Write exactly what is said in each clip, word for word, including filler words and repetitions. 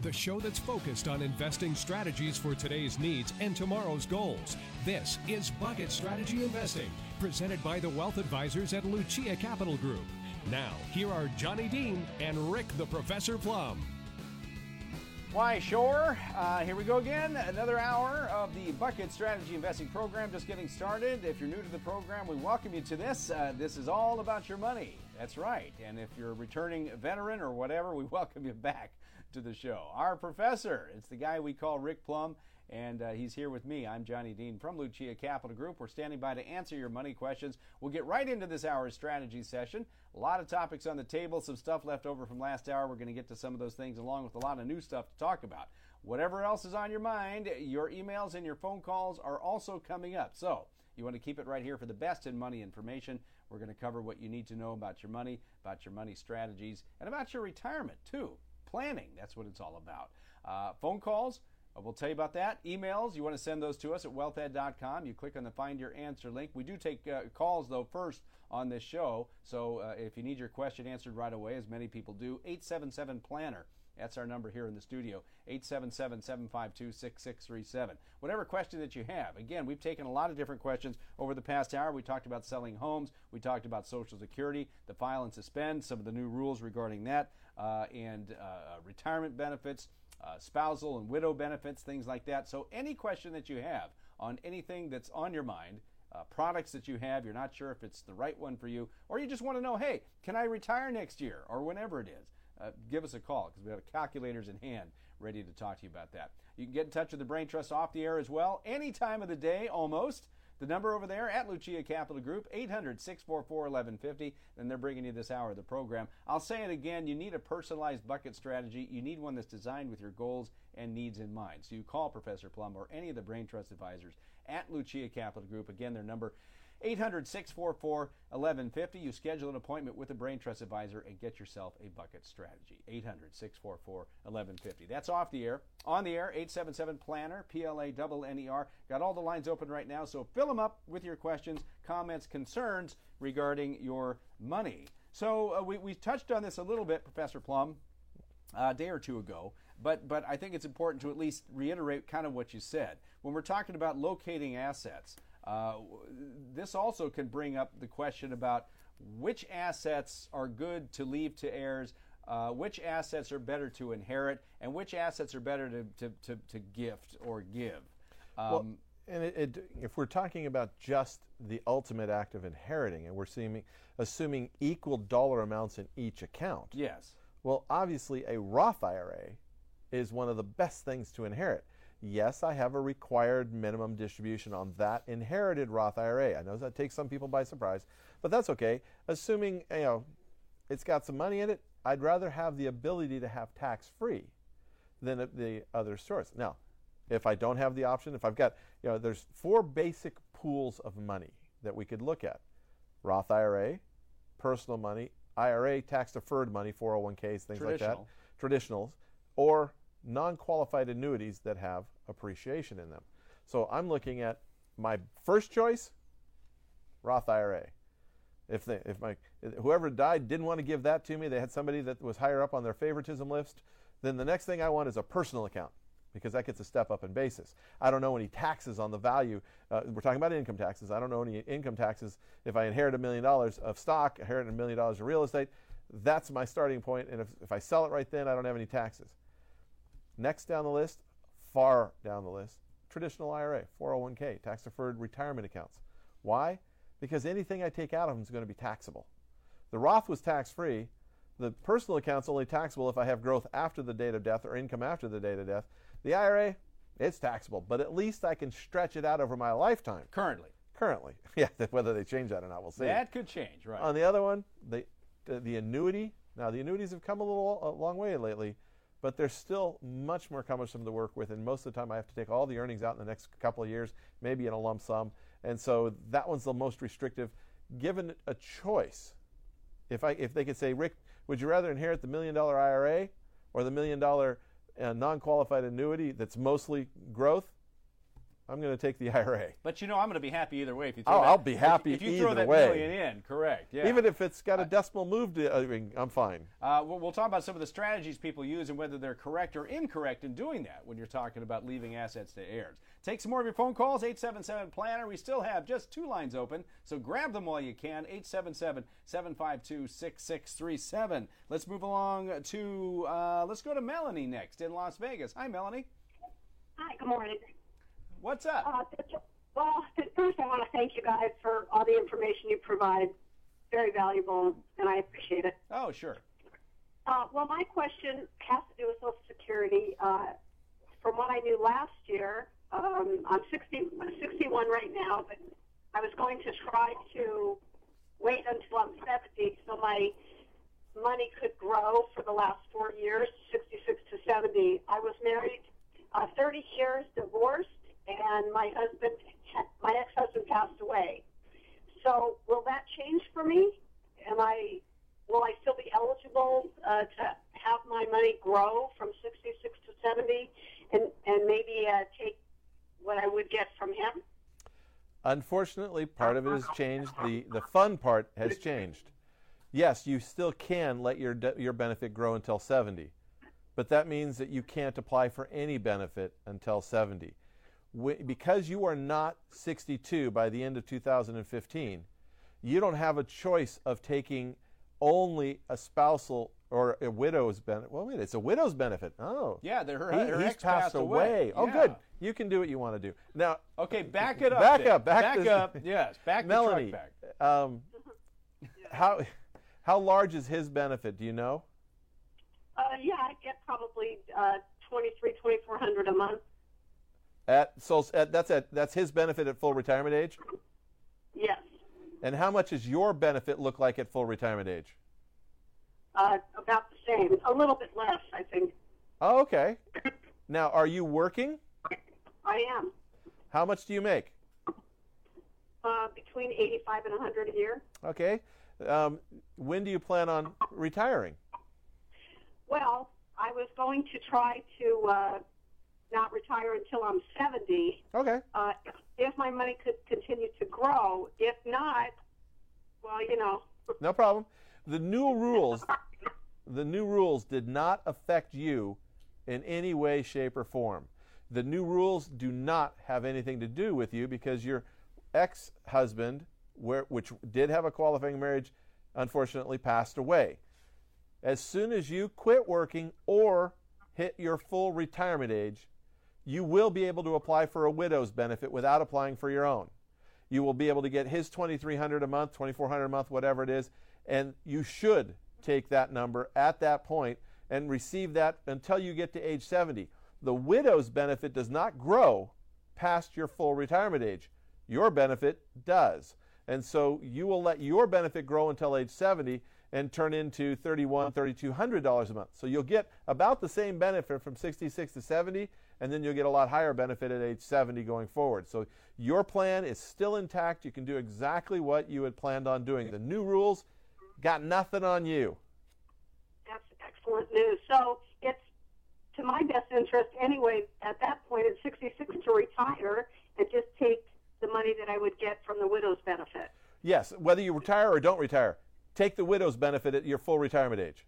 the show that's focused on investing strategies for today's needs and tomorrow's goals. This is Bucket Strategy Investing, presented by the Wealth Advisors at Lucia Capital Group. Now, here are Johnny Dean and Rick the Professor Plum. Why, sure. Uh, here we go again. Another hour of the Bucket Strategy Investing Program just getting started. If you're new to the program, we welcome you to this. Uh, this is all about your money. That's right. And if you're a returning veteran or whatever, we welcome you back to the show. Our professor, it's the guy we call Rick Plum, and uh, he's here with me. I'm Johnny Dean from Lucia Capital Group. We're standing by to answer your money questions. We'll get right into this hour's strategy session. A lot of topics on the table, some stuff left over from last hour. We're going to get to some of those things along with a lot of new stuff to talk about. Whatever else is on your mind, your emails and your phone calls are also coming up. So you want to keep it right here for the best in money information. We're going to cover what you need to know about your money, about your money strategies, and about your retirement too. Planning, that's what it's all about. Uh, phone calls, we'll tell you about that. Emails, you want to send those to us at wealth ed dot com. You click on the Find Your Answer link. We do take uh, calls, though, first on this show. So uh, if you need your question answered right away, as many people do, eight seven seven planner. That's our number here in the studio, eight seven seven, seven five two, six six three seven. Whatever question that you have. Again, we've taken a lot of different questions over the past hour. We talked about selling homes. We talked about Social Security, the file and suspend, some of the new rules regarding that, uh, and uh, retirement benefits, uh, spousal and widow benefits, things like that. So any question that you have on anything that's on your mind, uh, products that you have, you're not sure if it's the right one for you, or you just want to know, hey, can I retire next year or whenever it is? Uh, give us a call because we have calculators in hand ready to talk to you about that. You can get in touch with the Brain Trust off the air as well, any time of the day almost. The number over there at Lucia Capital Group, eight hundred, six four four, eleven fifty, and they're bringing you this hour of the program. I'll say it again, you need a personalized bucket strategy. You need one that's designed with your goals and needs in mind. So you call Professor Plum or any of the Brain Trust advisors at Lucia Capital Group. Again, their number eight hundred, six four four, eleven fifty. You schedule an appointment with a Brain Trust advisor and get yourself a bucket strategy. eight hundred, six four four, eleven fifty. That's off the air. On the air, eight seven seven planner, P L A N N E R. Got all the lines open right now, so fill them up with your questions, comments, concerns regarding your money. So uh, we, we touched on this a little bit, Professor Plum, Uh, a day or two ago, but but I think it's important to at least reiterate kind of what you said. When we're talking about locating assets, uh, this also can bring up the question about which assets are good to leave to heirs, uh, which assets are better to inherit, and which assets are better to, to, to, to gift or give. Um, well, and it, it, if we're talking about just the ultimate act of inheriting, and we're seeming, assuming equal dollar amounts in each account, yes. Well, obviously, a Roth I R A is one of the best things to inherit. Yes, I have a required minimum distribution on that inherited Roth I R A. I know that takes some people by surprise, but that's okay. Assuming, you know, it's got some money in it, I'd rather have the ability to have tax-free than the other source. Now, if I don't have the option, if I've got, you know, there's four basic pools of money that we could look at. Roth I R A, personal money, I R A, tax-deferred money, four oh one k's, things like that, traditionals, or non-qualified annuities that have appreciation in them. So I'm looking at my first choice, Roth I R A. If they, if my whoever died didn't want to give that to me, they had somebody that was higher up on their favoritism list, then the next thing I want is a personal account, because that gets a step up in basis. I don't know any taxes on the value. Uh, we're talking about income taxes. I don't know any income taxes. If I inherit a million dollars of stock, inherit a million dollars of real estate, that's my starting point. And if, if I sell it right then, I don't have any taxes. Next down the list, far down the list, traditional I R A, four oh one k, tax-deferred retirement accounts. Why? Because anything I take out of them is going to be taxable. The Roth was tax-free. The personal account's only taxable if I have growth after the date of death or income after the date of death. The I R A, it's taxable, but at least I can stretch it out over my lifetime. Currently. Currently. Yeah, whether they change that or not, we'll see. That could change, right. On the other one, the, the, the annuity, now the annuities have come a little a long way lately, but they're still much more cumbersome to work with, and most of the time I have to take all the earnings out in the next couple of years, maybe in a lump sum, and so that one's the most restrictive. Given a choice, if I if they could say, Rick, would you rather inherit the million dollar I R A or the million dollar uh, non-qualified annuity that's mostly growth? I'm going to take the I R A. But you know, I'm going to be happy either way. If you throw Oh, that, I'll be happy if, if you either throw that way. million in, correct? Yeah. Even if it's got a decimal move, to, I mean, I'm fine. Uh, we'll, we'll talk about some of the strategies people use and whether they're correct or incorrect in doing that when you're talking about leaving assets to heirs. Take some more of your phone calls, eight seven seven, planner. We still have just two lines open, so grab them while you can, eight seven seven, seven five two, six six three seven. Let's move along to, uh, let's go to Melanie next in Las Vegas. Hi, Melanie. Hi, good morning. What's up? Uh, well, first I want to thank you guys for all the information you provide. Very valuable, and I appreciate it. Oh, sure. Uh, well, my question has to do with Social Security. Uh, from what I knew last year, um, I'm sixty, I'm sixty-one right now, but I was going to try to wait until I'm seventy so my money could grow for the last four years, sixty-six to seventy. I was married uh, thirty years, divorced, and my husband, my ex-husband passed away. So will that change for me? Am I, will I still be eligible uh, to have my money grow from sixty-six to seventy and, and maybe uh, take what I would get from him? Unfortunately, part of it has changed. The, the fun part has changed. Yes, you still can let your, de- your benefit grow until seventy, but that means that you can't apply for any benefit until seventy. Because you are not sixty-two by the end of two thousand fifteen, you don't have a choice of taking only a spousal or a widow's benefit. Well, wait, it's a widow's benefit. Oh. Yeah, the, her, he, her he's ex passed away. away. Oh, yeah. good. You can do what you want to do. Now, okay, back it up. Back then. up. Back, back this, up. Yes, back Melanie, the truck back. Um, how, how large is his benefit? Do you know? Uh, yeah, I get probably uh, twenty-three, twenty-four hundred a month. At so at, that's at that's his benefit at full retirement age? Yes. And how much does your benefit look like at full retirement age? Uh, about the same, a little bit less, I think. Oh, okay. Now, are you working? I am. How much do you make? Uh, between eighty-five and one hundred a year. Okay. Um, when do you plan on retiring? Well, I was going to try to uh, not retire until I'm seventy. Okay. Uh, if my money could continue to grow. If not, well, you know. No problem. The new rules, the new rules did not affect you in any way, shape, or form. The new rules do not have anything to do with you because your ex-husband, where, which did have a qualifying marriage, unfortunately passed away. As soon as you quit working or hit your full retirement age, you will be able to apply for a widow's benefit without applying for your own. You will be able to get his twenty-three hundred dollars a month, twenty-four hundred dollars a month, whatever it is, and you should take that number at that point and receive that until you get to age seventy. The widow's benefit does not grow past your full retirement age. Your benefit does. And so you will let your benefit grow until age seventy and turn into thirty-one hundred dollars, thirty-two hundred dollars a month. So you'll get about the same benefit from sixty-six to seventy, and then you'll get a lot higher benefit at age seventy going forward. So your plan is still intact. You can do exactly what you had planned on doing. The new rules got nothing on you. That's excellent news. So it's to my best interest anyway at that point at sixty-six to retire and just take the money that I would get from the widow's benefit. Yes, whether you retire or don't retire, take the widow's benefit at your full retirement age.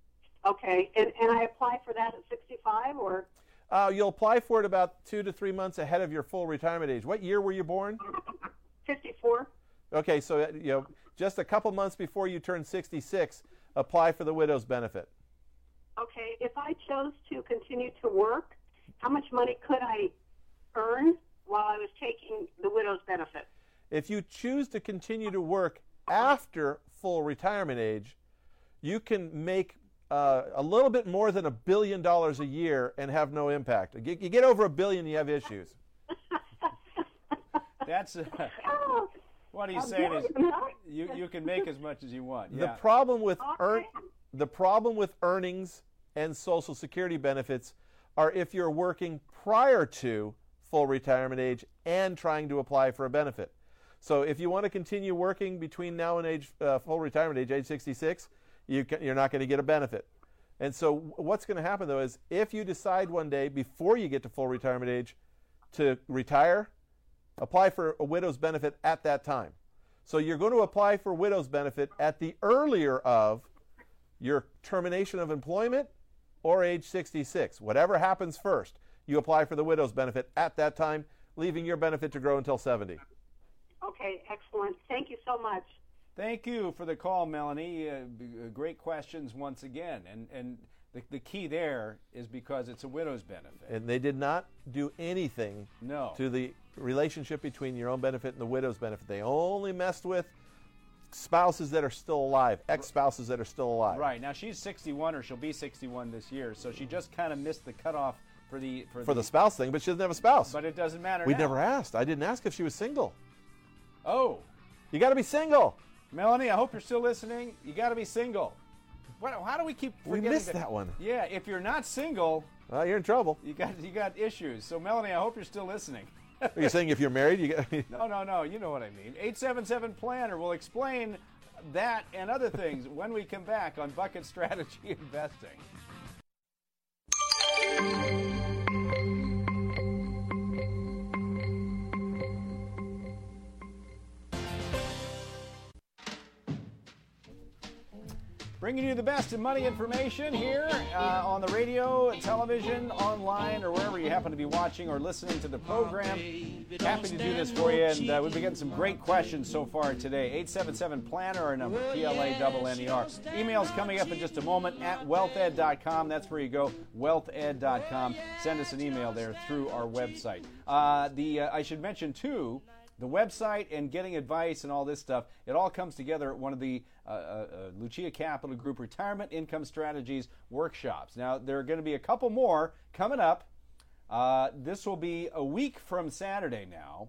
Okay, and, and I apply for that at sixty-five or? Uh, you'll apply for it about two to three months ahead of your full retirement age. What year were you born? fifty-four. Okay, so uh, you know, just a couple months before you turn sixty-six, apply for the widow's benefit. Okay, if I chose to continue to work, how much money could I earn while I was taking the widow's benefit? If you choose to continue to work after full retirement age, you can make uh, a little bit more than a billion dollars a year and have no impact. You get over a billion, you have issues. That's uh, what he's saying is you, you can make as much as you want. Yeah. The problem with earn, the problem with earnings and Social Security benefits are if you're working prior to full retirement age and trying to apply for a benefit. So if you want to continue working between now and age uh, full retirement age, age sixty-six, you can, you're not going to get a benefit. And so what's going to happen, though, is if you decide one day before you get to full retirement age to retire, apply for a widow's benefit at that time. So you're going to apply for widow's benefit at the earlier of your termination of employment or age sixty-six. Whatever happens first, you apply for the widow's benefit at that time, leaving your benefit to grow until seventy. Okay, excellent. Thank you so much. Thank you for the call, Melanie. Uh, great questions once again. And, and the, the key there is because it's a widow's benefit. And they did not do anything no. to the relationship between your own benefit and the widow's benefit. They only messed with spouses that are still alive, ex-spouses that are still alive. Right. Now, she's sixty-one, or she'll be sixty-one this year, so she just kind of missed the cutoff for the... For, for the, the spouse thing, but she doesn't have a spouse. But it doesn't matter We now. never asked. I didn't ask if she was single. Oh. You got to be single. Melanie, I hope you're still listening. You got to be single. What, how do we keep We forgetting missed that? that one. Yeah, if you're not single, Well, you're in trouble. you got you got issues. So, Melanie, I hope you're still listening. Are you saying if you're married, you got... No, no, no. You know what I mean. eight seven seven planner will explain that and other things when we come back on Bucket Strategy Investing. Bringing you the best in money information here uh, on the radio, television, online, or wherever you happen to be watching or listening to the program. Happy to do this for you, and uh, we've been getting some great questions so far today. eight seven seven planner, our number, P L A N N E R. Email's coming up in just a moment at wealth ed dot com. That's where you go, wealth ed dot com. Send us an email there through our website. Uh, the uh, I should mention, too, the website and getting advice and all this stuff, it all comes together at one of the uh, uh, Lucia Capital Group Retirement Income Strategies workshops. Now, there are going to be a couple more coming up. Uh, this will be a week from Saturday now,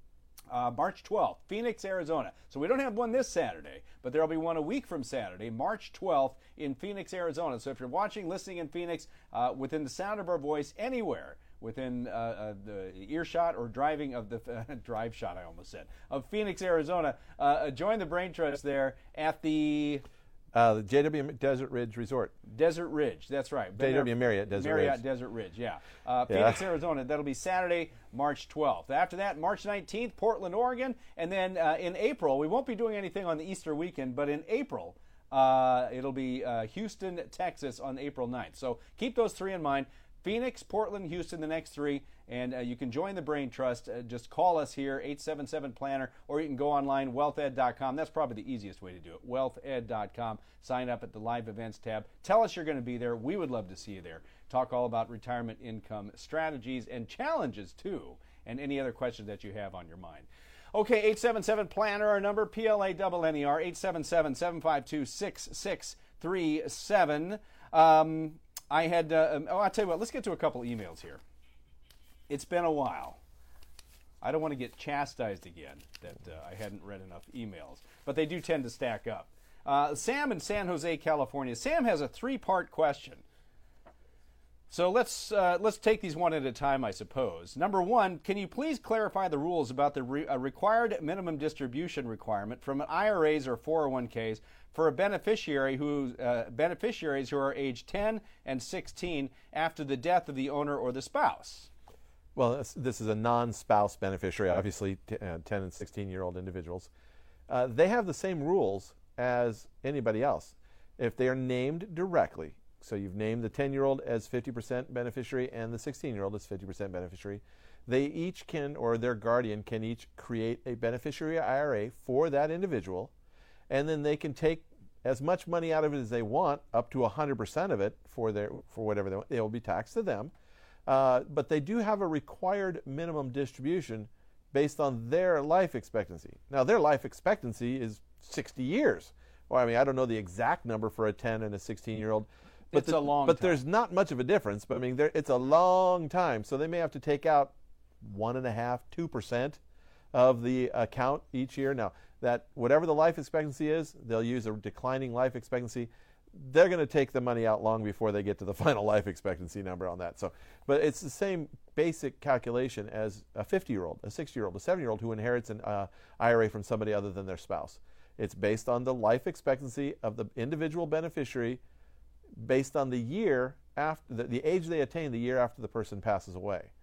uh, March twelfth, Phoenix, Arizona. So we don't have one this Saturday, but there will be one a week from Saturday, March twelfth, in Phoenix, Arizona. So if you're watching, listening in Phoenix, uh, within the sound of our voice, anywhere, within uh, uh, the earshot or driving of the uh, drive shot, I almost said, of Phoenix, Arizona. Uh, join the Brain Trust there at the Uh, the J W Desert Ridge Resort. Desert Ridge, that's right. Been J W there- Marriott Desert Marriott Ridge. Desert Ridge, yeah. Uh, Yeah. Phoenix, Arizona. That'll be Saturday, March twelfth. After that, March nineteenth, Portland, Oregon. And then uh, in April, we won't be doing anything on the Easter weekend, but in April, uh, it'll be uh, Houston, Texas on April ninth. So keep those three in mind. Phoenix, Portland, Houston, the next three. And uh, you can join the Brain Trust. Uh, just call us here, eight seven seven planner, or you can go online, wealth ed dot com. That's probably the easiest way to do it, wealth ed dot com. Sign up at the Live Events tab. Tell us you're going to be there. We would love to see you there. Talk all about retirement income strategies and challenges, too, and any other questions that you have on your mind. Okay, eight seven seven planner, our number, P L A N N E R, eight seven seven, seven five two, six six three seven. Um, I had, uh, oh, I'll tell you what, let's get to a couple emails here. It's been a while. I don't want to get chastised again that uh, I hadn't read enough emails, but they do tend to stack up. Uh, Sam in San Jose, California. Sam has a three-part question. So let's uh, let's take these one at a time, I suppose. Number one, can you please clarify the rules about the re- uh, required minimum distribution requirement from I R As or four oh one Ks for a beneficiary who uh, beneficiaries who are age ten and sixteen after the death of the owner or the spouse? Well, this, this is a non-spouse beneficiary, obviously t- uh, ten and sixteen-year-old individuals. Uh, they have the same rules as anybody else. If they are named directly, so you've named the ten-year-old as fifty percent beneficiary and the sixteen-year-old as fifty percent beneficiary, they each can, or their guardian can each create a beneficiary I R A for that individual, and then they can take as much money out of it as they want, up to one hundred percent of it for their for whatever they want. It will be taxed to them. Uh, but they do have a required minimum distribution based on their life expectancy. Now, their life expectancy is sixty years. Well, I mean, I don't know the exact number for a ten and a sixteen-year-old. But It's the, a long But time. there's not much of a difference. But I mean, there, it's a long time. So they may have to take out one and a half, two percent of the account each year. Now, that whatever the life expectancy is, they'll use a declining life expectancy. They're going to take the money out long before they get to the final life expectancy number on that. So, but it's the same basic calculation as a fifty-year-old, a sixty-year-old, a seventy-year-old who inherits an uh, I R A from somebody other than their spouse. It's based on the life expectancy of the individual beneficiary, based on the year after the, the age they attain the year after the person passes away.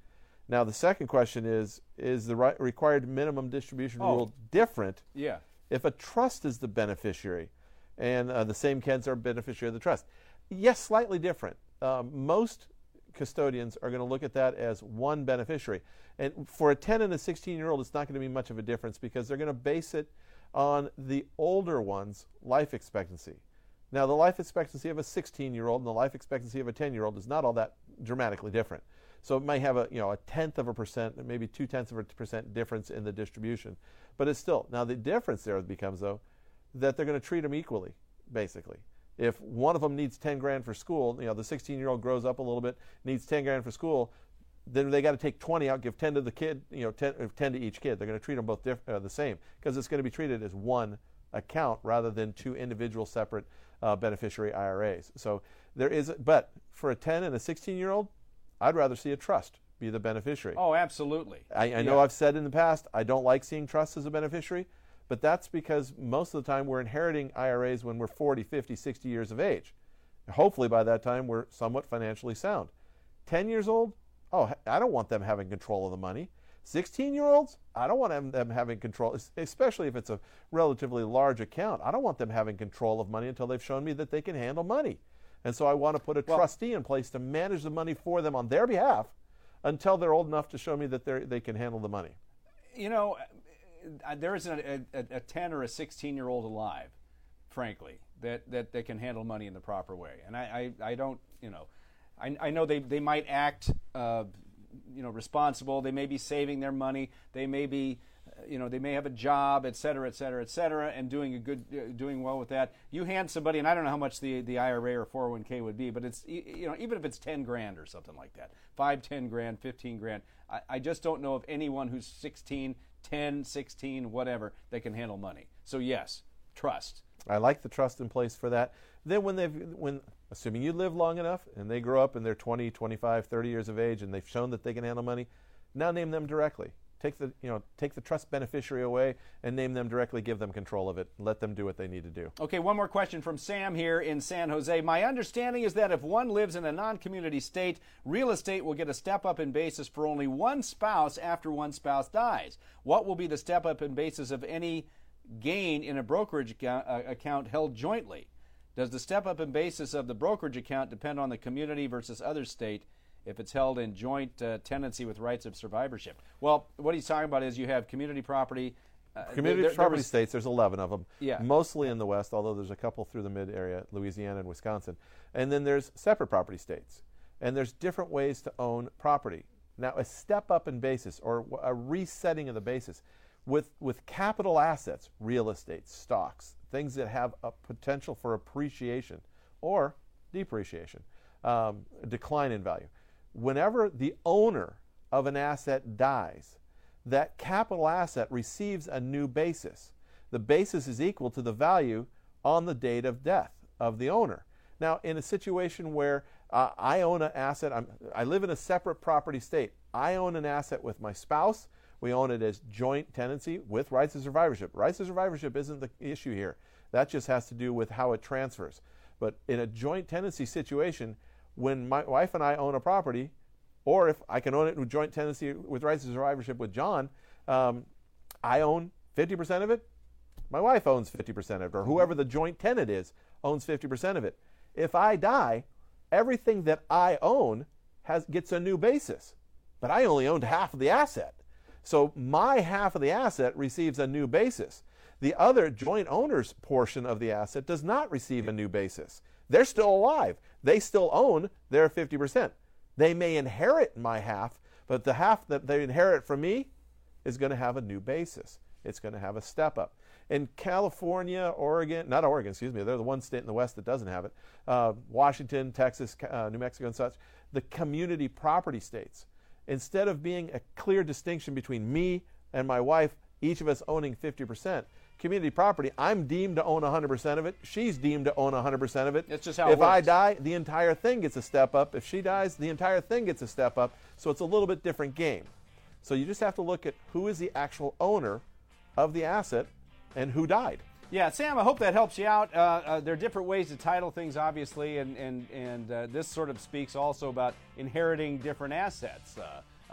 Now, the second question is, is the right, required minimum distribution Oh. rule different Yeah. if a trust is the beneficiary and uh, the same kids are beneficiary of the trust? Yes, slightly different. Uh, most custodians are going to look at that as one beneficiary. And for a ten and a sixteen-year-old, it's not going to be much of a difference because they're going to base it on the older one's life expectancy. Now, the life expectancy of a sixteen-year-old and the life expectancy of a ten-year-old is not all that dramatically different. So it may have a, you know, a tenth of a percent, maybe two-tenths of a percent difference in the distribution. But it's still, now the difference there becomes, though, that they're going to treat them equally, basically. If one of them needs ten grand for school, you know, the sixteen-year-old grows up a little bit, needs ten grand for school, then they got to take twenty out, give ten to the kid, you know, ten, ten to each kid. They're going to treat them both diff- uh, the same because it's going to be treated as one account rather than two individual separate uh, beneficiary I R As. So there is, but for a ten and a sixteen-year-old, I'd rather see a trust be the beneficiary. Oh, absolutely. I, I know Yeah. I've said in the past I don't like seeing trusts as a beneficiary, but that's because most of the time we're inheriting I R As when we're forty, fifty, sixty years of age. Hopefully by that time we're somewhat financially sound. ten years old, oh, I don't want them having control of the money. sixteen-year-olds, I don't want them, them having control, especially if it's a relatively large account. I don't want them having control of money until they've shown me that they can handle money. And so I want to put a Well, trustee in place to manage the money for them on their behalf until they're old enough to show me that they they can handle the money. You know, uh, there isn't a, a, a ten or a sixteen-year-old alive, frankly, that, that, that can handle money in the proper way. And I, I, I don't, you know, I, I know they, they might act, uh, you know, responsible. They may be saving their money. They may be, uh, you know, they may have a job, et cetera, et cetera, et cetera, and doing a good, uh, doing well with that. You hand somebody, and I don't know how much the, the I R A or four oh one k would be, but it's, you know, even if it's ten grand or something like that, five, ten grand, fifteen grand, I, I just don't know of anyone who's sixteen, ten, sixteen, whatever, that can handle money. So yes, trust. I like the trust in place for that. Then when they've, when, assuming you live long enough and they grow up and they're twenty, twenty-five, thirty years of age and they've shown that they can handle money, now name them directly. Take the, you know, take the trust beneficiary away and name them directly, give them control of it, let them do what they need to do. Okay, one more question from Sam here in San Jose. My understanding is that if one lives in a non-community state, real estate will get a step-up in basis for only one spouse after one spouse dies. What will be the step-up in basis of any gain in a brokerage account, uh, account held jointly? Does the step-up in basis of the brokerage account depend on the community versus other state if it's held in joint uh, tenancy with rights of survivorship? Well, what he's talking about is you have community property. Uh, Community there- there property was- states, there's eleven of them, Yeah. mostly in the West, although there's a couple through the mid-area, Louisiana and Wisconsin. And then there's separate property states. And there's different ways to own property. Now, a step up in basis or a resetting of the basis with, with capital assets, real estate, stocks, things that have a potential for appreciation or depreciation, um, a decline in value. Whenever the owner of an asset dies, that capital asset receives a new basis. The basis is equal to the value on the date of death of the owner. Now, in a situation where uh, I own an asset, I'm, I live in a separate property state. I own an asset with my spouse. We own it as joint tenancy with rights of survivorship. Rights of survivorship isn't the issue here. That just has to do with how it transfers. But in a joint tenancy situation, when my wife and I own a property, or if I can own it with joint tenancy with rights of survivorship with John, um, I own fifty percent of it. My wife owns fifty percent of it, or whoever the joint tenant is owns fifty percent of it. If I die, everything that I own has gets a new basis, but I only owned half of the asset. So my half of the asset receives a new basis. The other joint owner's portion of the asset does not receive a new basis. They're still alive. They still own their fifty percent. They may inherit my half, but the half that they inherit from me is going to have a new basis. It's going to have a step up. In California, Oregon, not Oregon, excuse me, they're the one state in the West that doesn't have it, uh, Washington, Texas, uh, New Mexico and such, the community property states, instead of being a clear distinction between me and my wife, each of us owning fifty percent, community property, I'm deemed to own one hundred percent of it. She's deemed to own one hundred percent of it. That's just how it If I works. die, the entire thing gets a step up. If she dies, the entire thing gets a step up. So it's a little bit different game. So you just have to look at who is the actual owner of the asset and who died. Yeah, Sam, I hope that helps you out. Uh, uh, there are different ways to title things, obviously, and, and, and uh, this sort of speaks also about inheriting different assets. Uh,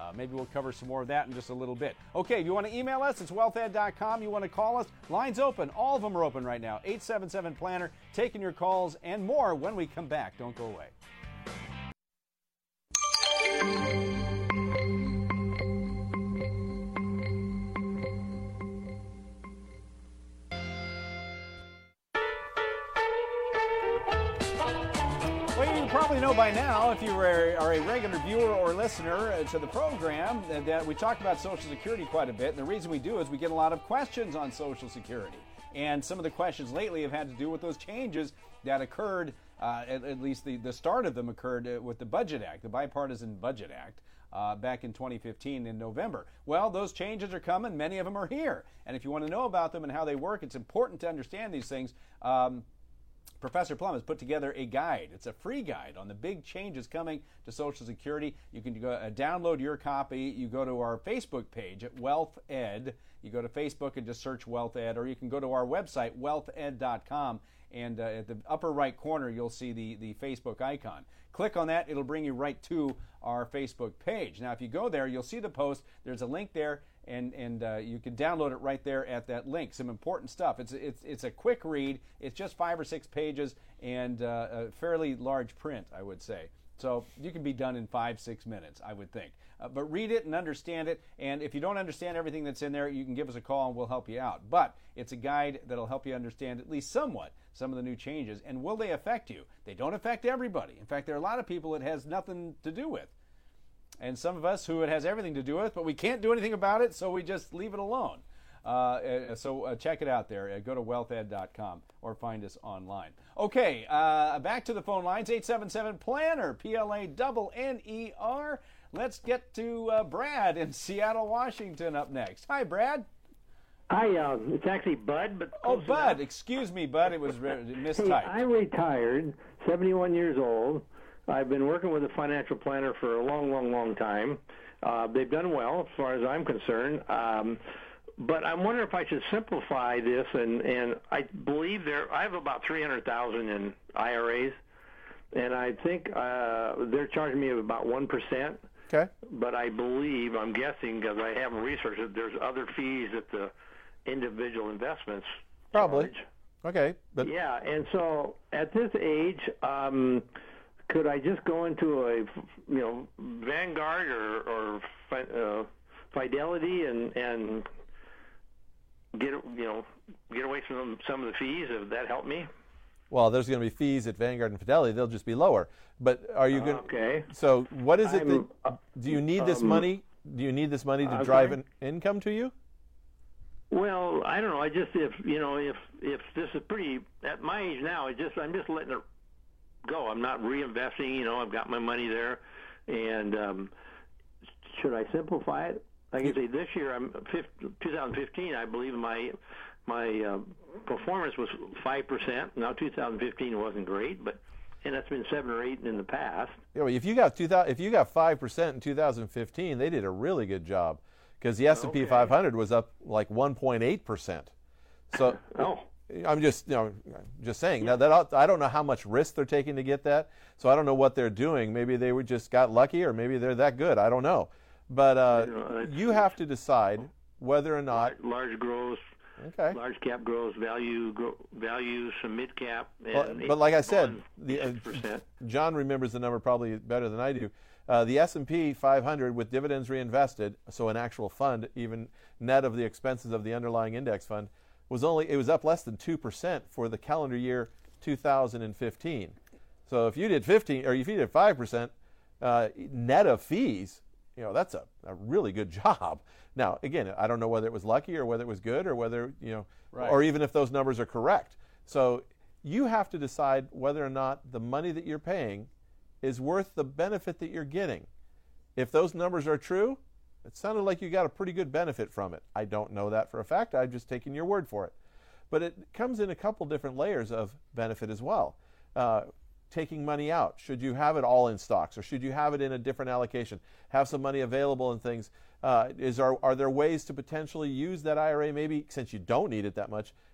Uh, maybe we'll cover some more of that in just a little bit. Okay, if you want to email us, it's wealth ed dot com. You want to call us, lines open. All of them are open right now. eight seven seven planner, taking your calls and more when we come back. Don't go away. Well, you probably know by now, if you are, are a regular viewer or listener to the program, that, that we talk about Social Security quite a bit. And the reason we do is we get a lot of questions on Social Security. And some of the questions lately have had to do with those changes that occurred, uh, at, at least the, the start of them occurred uh, with the Budget Act, the Bipartisan Budget Act, uh, back in twenty fifteen in November. Well, those changes are coming. Many of them are here. And if you want to know about them and how they work, it's important to understand these things. Um, Professor Plum has put together a guide. It's a free guide on the big changes coming to Social Security. You can go, uh, download your copy. You go to our Facebook page at Wealth Ed. You go to Facebook and just search Wealth Ed, or you can go to our website, wealth ed dot com, and uh, at the upper right corner, you'll see the, the Facebook icon. Click on that. It'll bring you right to our Facebook page. Now, if you go there, you'll see the post. There's a link there, and and uh, you can download it right there at that link. Some important stuff. It's it's it's a quick read. It's just five or six pages and uh, a fairly large print, I would say. So you can be done in five, six minutes, I would think. Uh, but read it and understand it. And if you don't understand everything that's in there, you can give us a call and we'll help you out. But it's a guide that'll help you understand at least somewhat some of the new changes. And will they affect you? They don't affect everybody. In fact, there are a lot of people it has nothing to do with. And some of us who it has everything to do with, but we can't do anything about it, so we just leave it alone. Uh, so uh, check it out there. Uh, go to wealth ed dot com or find us online. Okay, uh, back to the phone lines. eight seven seven planner, P L A N N E R. Let's get to uh, Brad in Seattle, Washington up next. Hi, Brad. Hi, uh, it's actually Bud. But oh, Bud. Enough. Excuse me, Bud. It was re- mistyped. Hey, I'm retired, seventy-one years old. I've been working with a financial planner for a long, long, long time. Uh, they've done well, as far as I'm concerned. Um, but I'm wondering if I should simplify this, and, and I believe there. I have about three hundred thousand in I R As, and I think uh, they're charging me about one percent. Okay. But I believe, I'm guessing, because I haven't researched it, there's other fees that the individual investments Probably. charge. Okay. But Yeah, and so at this age, um, could I just go into a, you know, Vanguard or, or uh, Fidelity and and get you know get away from some of the fees? Would that help me? Well, there's going to be fees at Vanguard and Fidelity. They'll just be lower. But are you going? Okay. So what is it I'm, that uh, do you need this um, money? Do you need this money to I'm drive sorry? an income to you? Well, I don't know. I just if you know if if this is pretty at my age now, I just I'm just letting it go. I'm not reinvesting. You know, I've got my money there, and um, should I simplify it? Like I say, this year I'm twenty fifteen. I believe my my uh, performance was five percent. Now two thousand fifteen wasn't great, but and that's been seven or eight in the past. Yeah, well, if you got two thousand, if you got five percent in two thousand fifteen, they did a really good job because the S and P Okay. five hundred was up like one point eight percent. So Oh. I'm just you know just saying now that I don't know how much risk they're taking to get that, so I don't know what they're doing. Maybe they were just got lucky, or maybe they're that good. I don't know, but uh, You know, it's- you have to decide whether or not. Large growth, Okay. large cap growth, value grow, values, some mid cap, and Well, but like I said, the the, uh, percent. John remembers the number probably better than I do. Uh, the S and P five hundred with dividends reinvested, so an actual fund, even net of the expenses of the underlying index fund, was only it was up less than two percent for the calendar year two thousand fifteen. So if you did fifteen or if you did five percent uh, net of fees, you know that's a, a really good job. Now again, I don't know whether it was lucky or whether it was good or whether you know Right. or even if those numbers are correct. So you have to decide whether or not the money that you're paying is worth the benefit that you're getting. If those numbers are true, it sounded like you got a pretty good benefit from it. I don't know that for a fact. I've just taken your word for it. But it comes in a couple different layers of benefit as well. Uh, taking money out. Should you have it all in stocks, or should you have it in a different allocation? Have some money available and things. Uh, is are, are there ways to potentially use that I R A, maybe since you don't need it that much,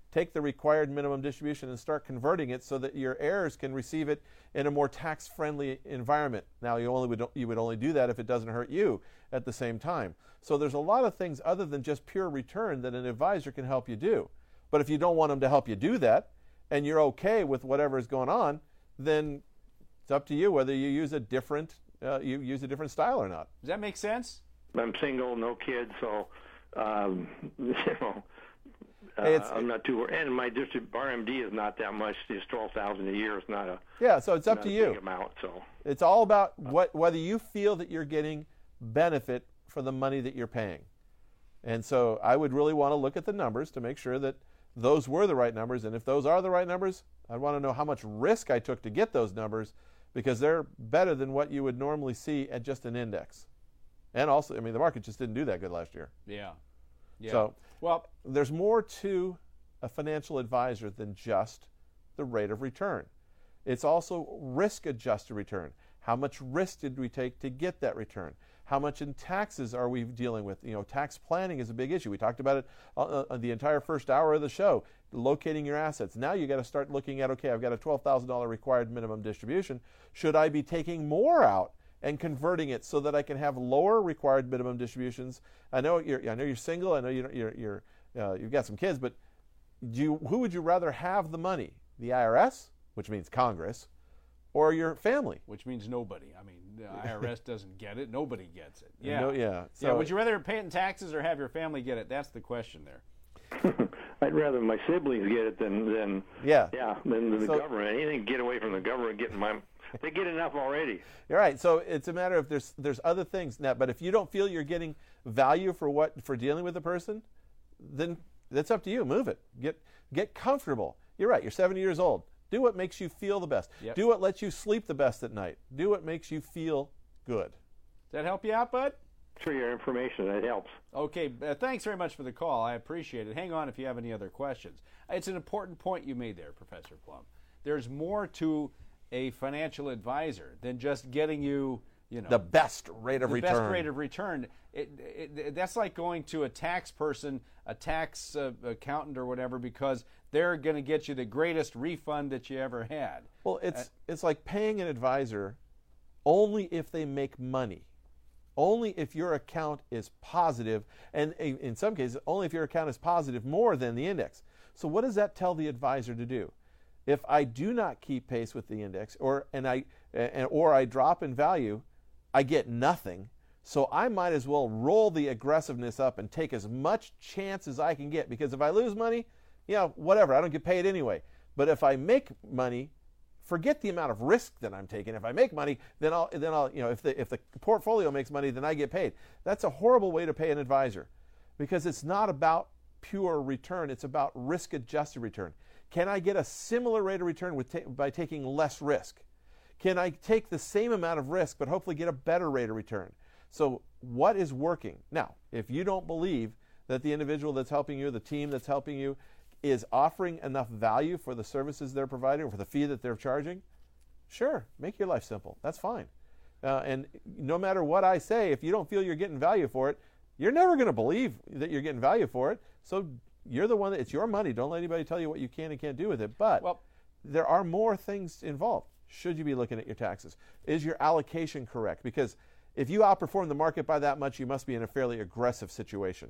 take the required minimum distribution and start converting it so that your heirs can receive it in a more tax-friendly environment. Now, you only would you would only do that if it doesn't hurt you at the same time. So there's a lot of things other than just pure return that an advisor can help you do. But if you don't want them to help you do that, and you're okay with whatever is going on, then it's up to you whether you use a different uh, you use a different style or not. Does that make sense? I'm single, no kids, so um, you know. Uh, Hey, it's- I'm not too, and my district R M D is not that much. It's twelve thousand a year. It's not a Yeah, so it's up not to a you. big amount. So It's all about what whether you feel that you're getting benefit for the money that you're paying. And so I would really want to look at the numbers to make sure that those were the right numbers. And if those are the right numbers, I'd want to know how much risk I took to get those numbers, because they're better than what you would normally see at just an index. And also, I mean, the market just didn't do that good last year. Yeah. Yeah. So well, there's more to a financial advisor than just the rate of return. It's also risk-adjusted return. How much risk did we take to get that return? How much in taxes are we dealing with? You know, tax planning is a big issue. We talked about it uh, uh, the entire first hour of the show, locating your assets. Now you got to start looking at, okay, I've got a twelve thousand dollars required minimum distribution. Should I be taking more out and converting it so that I can have lower required minimum distributions? I know you're, I know you're single. I know you're, you're, you're uh, you've got some kids, but do you, who would you rather have the money? The I R S, which means Congress, or your family? which means nobody. I mean, the I R S doesn't get it. Nobody gets it. Yeah. No, yeah. So yeah. Would you rather pay it in taxes or have your family get it? That's the question there. I'd rather my siblings get it than than Yeah. yeah than the So- government. Anything to get away from the government, getting my they get enough already. You're right. So it's a matter of there's there's other things now. But if you don't feel you're getting value for what for dealing with a person, then that's up to you. Move it. Get get comfortable. You're right. You're seventy years old. Do what makes you feel the best. Yep. Do what lets you sleep the best at night. Do what makes you feel good. Does that help you out, bud? For your information, that helps. Okay, uh, thanks very much for the call. I appreciate it. Hang on if you have any other questions. It's an important point you made there, Professor Plum. There's more to a financial advisor than just getting you, you know, The best rate of the return. best rate of return. It, it, it, that's like going to a tax person, a tax uh, accountant or whatever, because they're going to get you the greatest refund that you ever had. Well, it's it's like paying an advisor only if they make money. Only if your account is positive, and in in some cases, only if your account is positive more than the index. So what does that tell the advisor to do? If I do not keep pace with the index, or and I and, or I drop in value, I get nothing. So I might as well roll the aggressiveness up and take as much chance as I can get, because if I lose money, yeah, whatever, I don't get paid anyway. But if I make money, forget the amount of risk that I'm taking. If I make money, then I'll then I'll you know if the if the portfolio makes money, then I get paid. That's a horrible way to pay an advisor, because it's not about pure return. It's about risk-adjusted return. Can I get a similar rate of return with ta- by taking less risk? Can I take the same amount of risk but hopefully get a better rate of return? So what is working? Now, if you don't believe that the individual that's helping you, the team that's helping you, is offering enough value for the services they're providing or for the fee that they're charging, sure, make your life simple. That's fine. Uh, and no matter what I say, if you don't feel you're getting value for it, you're never going to believe that you're getting value for it. So you're the one that, it's your money. Don't let anybody tell you what you can and can't do with it. But Well, there are more things involved. Should you be looking at your taxes? Is your allocation correct? Because if you outperform the market by that much, you must be in a fairly aggressive situation.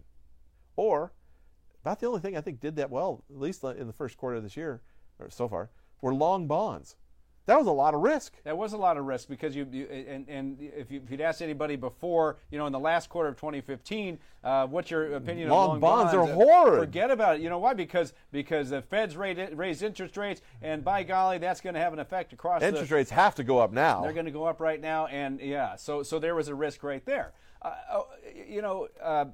Or, about the only thing I think did that well, at least in the first quarter of this year, or so far, were long bonds. That was a lot of risk. that was a lot of risk, because you, you and, and if, you, if you'd asked anybody before, you know, in the last quarter of twenty fifteen, uh, what's your opinion Long on long bonds are Uh, horrid. Forget about it. You know why? Because because the Fed's rate, raised interest rates, and by golly, that's going to have an effect across the Interest rates have to go up now. They're going to go up right now, and yeah, so so there was a risk right there. Uh, oh, you know, uh,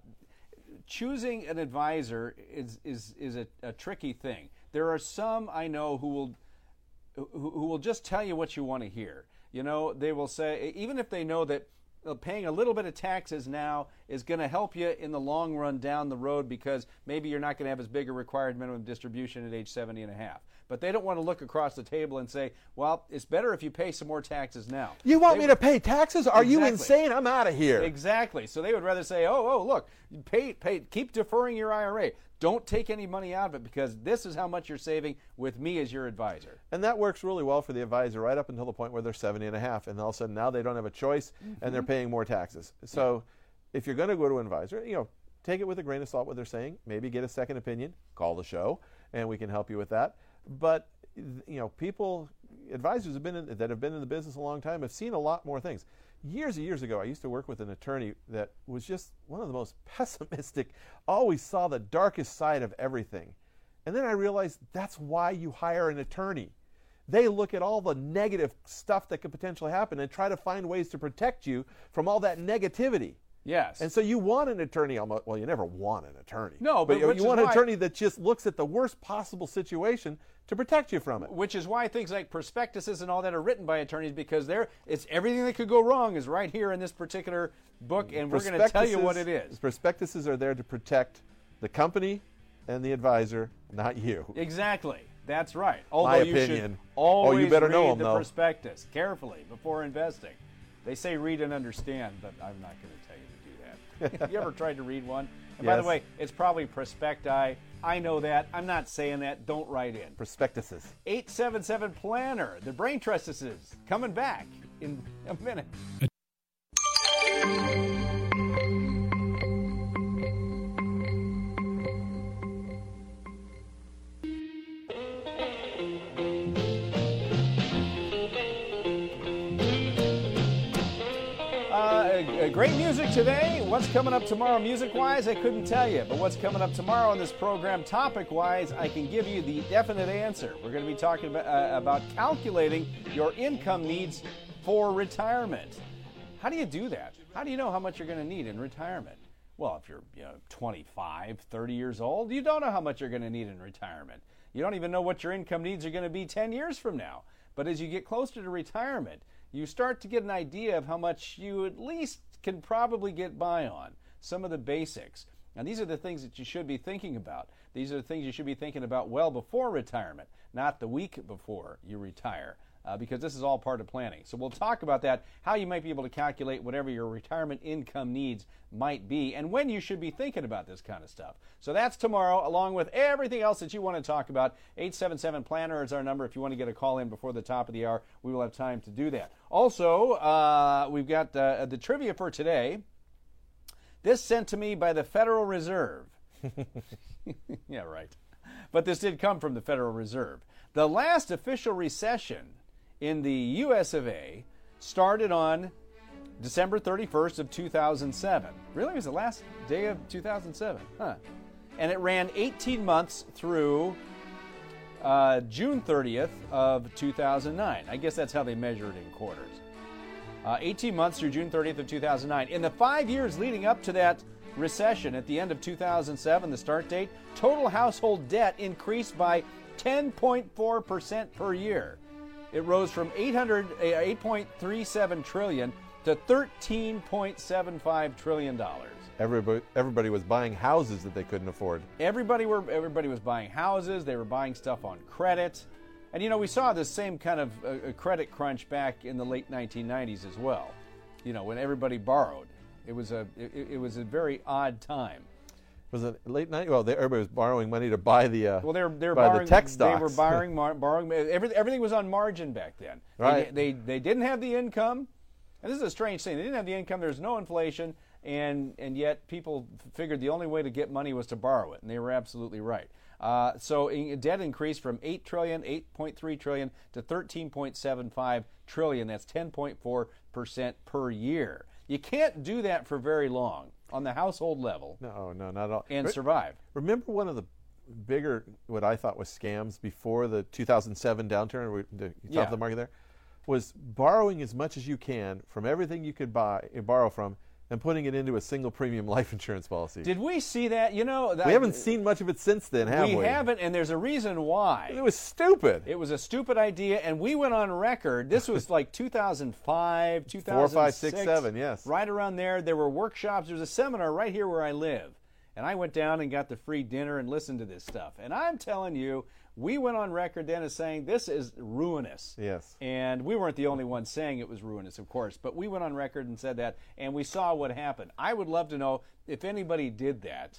choosing an advisor is is is a, a tricky thing. There are some I know who will who, who will just tell you what you want to hear. You know, they will say, even if they know that uh, paying a little bit of taxes now is going to help you in the long run down the road, because maybe you're not going to have as big a required minimum distribution at age seventy and a half. but they don't want to look across the table and say, well, it's better if you pay some more taxes now. You want they, me to pay taxes? Are exactly. you insane? I'm out of here. Exactly. So they would rather say, oh, oh, look, pay, pay, keep deferring your I R A. Don't take any money out of it because this is how much you're saving with me as your advisor. And that works really well for the advisor right up until the point where they're seventy and a half, and all of a sudden now they don't have a choice, mm-hmm. and they're paying more taxes. So yeah. if you're going to go to an advisor, you know, take it with a grain of salt what they're saying. Maybe get a second opinion. Call the show, and we can help you with that. But you know, people, advisors have been in, that have been in the business a long time have seen a lot more things. Years and years ago, I used to work with an attorney that was just one of the most pessimistic, always saw the darkest side of everything. And then I realized that's why you hire an attorney. They look at all the negative stuff that could potentially happen and try to find ways to protect you from all that negativity. Yes. And so you want an attorney, almost, well, you never want an attorney. No, but, but you want an why, attorney that just looks at the worst possible situation to protect you from it. Which is why things like prospectuses and all that are written by attorneys, because they're, it's everything that could go wrong is right here in this particular book, and we're going to tell you what it is. Prospectuses are there to protect the company and the advisor, not you. Exactly. That's right. Although My you opinion. should always oh, you better read know them, the though. prospectus carefully before investing. They say read and understand, but I'm not going to tell you to do that. You ever tried to read one? And yes. by the way, it's probably prospecti. I know that. I'm not saying that. Don't write in. Prospectuses. eight seven seven Planner, the Brain Trustices, coming back in a minute. Great music today. What's coming up tomorrow music-wise, I couldn't tell you. But what's coming up tomorrow on this program topic-wise, I can give you the definite answer. We're going to be talking about, uh, about calculating your income needs for retirement. How do you do that? How do you know how much you're going to need in retirement? Well, if you're you know, twenty-five, thirty years old, you don't know how much you're going to need in retirement. You don't even know what your income needs are going to be ten years from now. But as you get closer to retirement, you start to get an idea of how much you at least can probably get by on, some of the basics. And these are the things that you should be thinking about. These are the things you should be thinking about well before retirement, not the week before you retire, uh, because this is all part of planning. So we'll talk about that, how you might be able to calculate whatever your retirement income needs might be, and when you should be thinking about this kind of stuff. So that's tomorrow, along with everything else that you want to talk about. eight seven seven Planner is our number. If you want to get a call in before the top of the hour, we will have time to do that. Also, uh, we've got uh, the trivia for today. This sent to me by the Federal Reserve. Yeah, right. But this did come from the Federal Reserve. The last official recession in the U S of A started on December thirty-first of two thousand seven. Really? It was the last day of two thousand seven. Huh. And it ran eighteen months through uh, June thirtieth of two thousand nine. I guess that's how they measure it in quarters. Uh, eighteen months through June thirtieth of two thousand nine. In the five years leading up to that recession at the end of two thousand seven, the start date, total household debt increased by ten point four percent per year. It rose from eight point three seven trillion dollars to thirteen point seven five trillion dollars. Everybody, everybody was buying houses that they couldn't afford. Everybody were everybody was buying houses. They were buying stuff on credit. And, you know, we saw this same kind of uh, credit crunch back in the late nineteen nineties as well, you know, when everybody borrowed. It was a it, it was a very odd time. Was it late night? Well, they, everybody was borrowing money to buy the uh, well, they were, they were buy borrowing, the tech stocks. They were borrowing, mar, borrowing everything, everything was on margin back then. Right. They, they they didn't have the income, and this is a strange thing. They didn't have the income. There was no inflation, and and yet people figured the only way to get money was to borrow it, and they were absolutely right. Uh, so in, debt increased from eight trillion, eight point three trillion to thirteen point seven five trillion. That's ten point four percent per year. You can't do that for very long on the household level. No, no, not at all. And Re- survive. Remember one of the bigger, what I thought was scams before the two thousand seven downturn, the top yeah. of the market there, was borrowing as much as you can from everything you could buy, borrow from, and putting it into a single premium life insurance policy. Did we see that? You know, that, we haven't seen much of it since then, have we? We haven't, and there's a reason why. It was stupid. It was a stupid idea, and we went on record. This was like two thousand five, two thousand six. Four, five, six, seven, yes. Right around there. There were workshops. There was a seminar right here where I live. And I went down and got the free dinner and listened to this stuff. And I'm telling you, We went on record then as saying this is ruinous. Yes. And we weren't the only ones saying it was ruinous, of course, but we went on record and said that, and we saw what happened. I would love to know if anybody did that.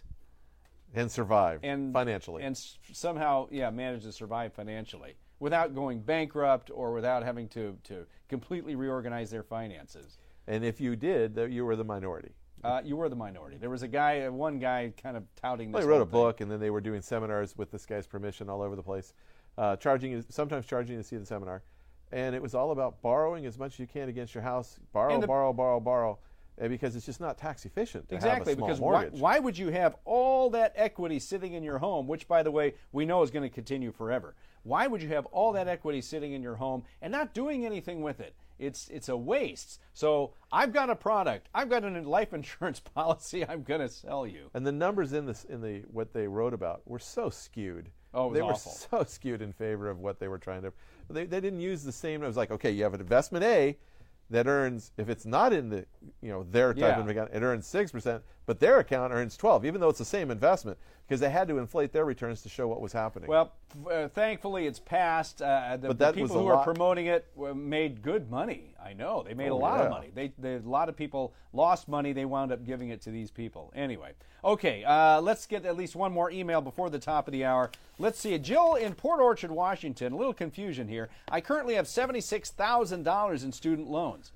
And survive and, financially. And s- somehow, yeah, managed to survive financially without going bankrupt or without having to, to completely reorganize their finances. And if you did, th- you were the minority. Uh, you were the minority. There was a guy, one guy kind of touting this. Well, he wrote whole a thing. book, and then they were doing seminars with this guy's permission all over the place, uh, charging sometimes charging to see the seminar. And it was all about borrowing as much as you can against your house. Borrow, the, borrow, borrow, borrow. Because it's just not tax efficient to exactly, have a small because mortgage. Why, why would you have all that equity sitting in your home, which, by the way, we know is going to continue forever? Why would you have all that equity sitting in your home and not doing anything with it? It's it's a waste. So I've got a product. I've got a life insurance policy I'm going to sell you. And the numbers in this in the what they wrote about were so skewed. Oh, it was they awful. were so skewed in favor of what they were trying to. They they didn't use the same. It was like, okay, you have an investment A that earns, if it's not in the, you know, their type Yeah. of account, it earns six percent, but their account earns twelve, even though it's the same investment, because they had to inflate their returns to show what was happening. Well, uh, thankfully it's passed. Uh, the, But the that people was a who are lot- promoting it were- made good money. I know. They made Oh, a lot yeah. of money. They, they, a lot of people lost money. They wound up giving it to these people. Anyway, okay, uh, let's get at least one more email before the top of the hour. Let's see. Jill in Port Orchard, Washington. A little confusion here. I currently have seventy-six thousand dollars in student loans.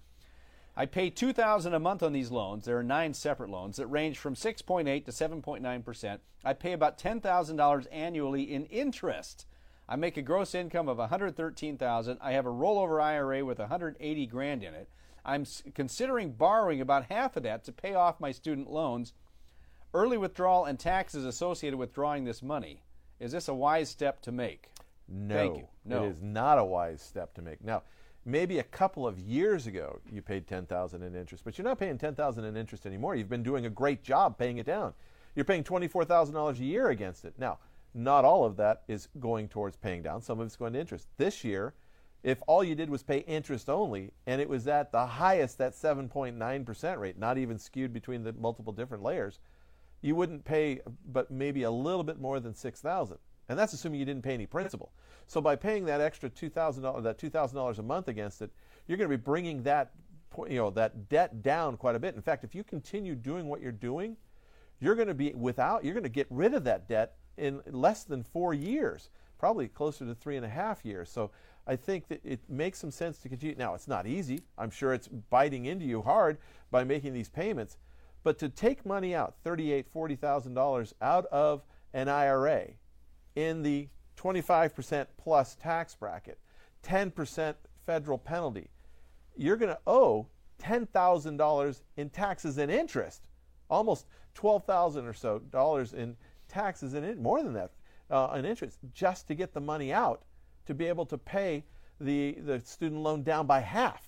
I pay two thousand dollars a month on these loans. There are nine separate loans that range from six point eight to seven point nine percent. I pay about ten thousand dollars annually in interest. I make a gross income of one hundred thirteen thousand dollars. I have a rollover I R A with one hundred eighty grand in it. I'm considering borrowing about half of that to pay off my student loans. Early withdrawal and taxes associated with drawing this money. Is this a wise step to make? no, Thank you. No. it is not a wise step to make. Now, maybe a couple of years ago you paid ten thousand dollars in interest, but you're not paying ten thousand dollars in interest anymore. You've been doing a great job paying it down. You're paying twenty-four thousand dollars a year against it. Now, not all of that is going towards paying down. Some of it's going to interest. This year, if all you did was pay interest only, and it was at the highest, that seven point nine percent rate, not even skewed between the multiple different layers, you wouldn't pay but maybe a little bit more than six thousand dollars. And that's assuming you didn't pay any principal. So by paying that extra two thousand dollars, that two thousand dollars a month against it, you're going to be bringing that, you know, that debt down quite a bit. In fact, if you continue doing what you're doing, you're going to be without, you're going to get rid of that debt in less than four years, probably closer to three and a half years. So I think that it makes some sense to continue. Now, it's not easy. I'm sure it's biting into you hard by making these payments. But to take money out, thirty-eight thousand dollars, forty thousand dollars out of an I R A in the twenty-five percent plus tax bracket, ten percent federal penalty, you're going to owe ten thousand dollars in taxes and interest, almost twelve thousand dollars or so dollars in taxes and in, more than that uh, in interest, just to get the money out to be able to pay the, the student loan down by half.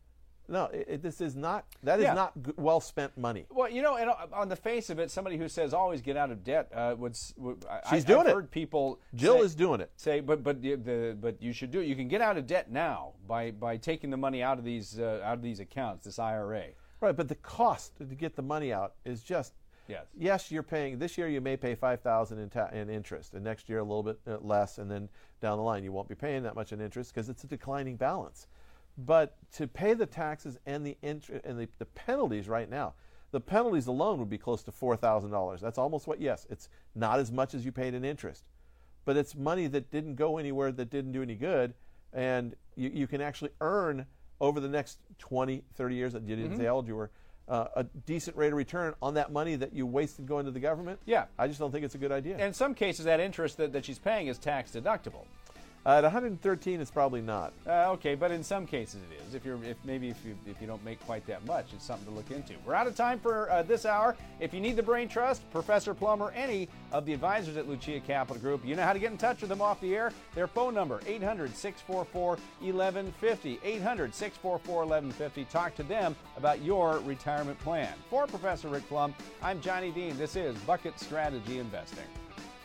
No, it, it, this is not, that is Yeah. not g- well spent money. Well, you know, and on the face of it, somebody who says always get out of debt uh, would. s- would I, She's I, doing I've it. heard people. Jill say, is doing it. Say, but but the, the but you should do it. You can get out of debt now by by taking the money out of these uh, out of these accounts, this I R A. Right, but the cost to get the money out is just, Yes. yes, you're paying, this year you may pay five thousand dollars in, ta- in interest, and next year a little bit uh, less, and then down the line you won't be paying that much in interest because it's a declining balance. But to pay the taxes and the interest and the, the penalties right now, the penalties alone would be close to four thousand dollars. That's almost what, yes, it's not as much as you paid in interest, but it's money that didn't go anywhere, that didn't do any good, and you, you can actually earn over the next twenty, thirty years, that you didn't Mm-hmm. say how old you were, uh, a decent rate of return on that money that you wasted going to the government. Yeah. I just don't think it's a good idea. And in some cases, that interest that, that she's paying is tax deductible. Uh, at one hundred thirteen, it's probably not. Uh, okay, but in some cases it is. If you're, if maybe if you if you don't make quite that much, it's something to look into. We're out of time for uh, this hour. If you need the Brain Trust, Professor Plum, or any of the advisors at Lucia Capital Group, you know how to get in touch with them off the air. Their phone number eight hundred, six four four, eleven fifty. eight hundred, six four four, eleven fifty. Talk to them about your retirement plan. For Professor Rick Plum, I'm Johnny Dean. This is Bucket Strategy Investing.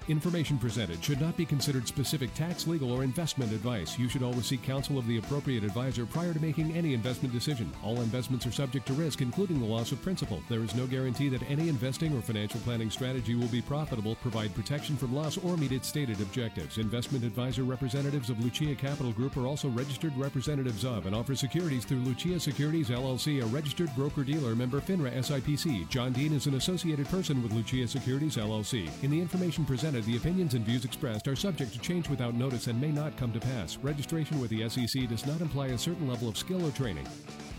Information presented should not be considered specific tax, legal, or investment advice. You should always seek counsel of the appropriate advisor prior to making any investment decision. All investments are subject to risk, including the loss of principal. There is no guarantee that any investing or financial planning strategy will be profitable, provide protection from loss, or meet its stated objectives. Investment advisor representatives of Lucia Capital Group are also registered representatives of and offer securities through Lucia Securities, L L C, a registered broker-dealer, member FINRA S I P C. John Dean is an associated person with Lucia Securities, L L C. In the information presented, the opinions and views expressed are subject to change without notice and may not come to pass. Registration with the S E C does not imply a certain level of skill or training.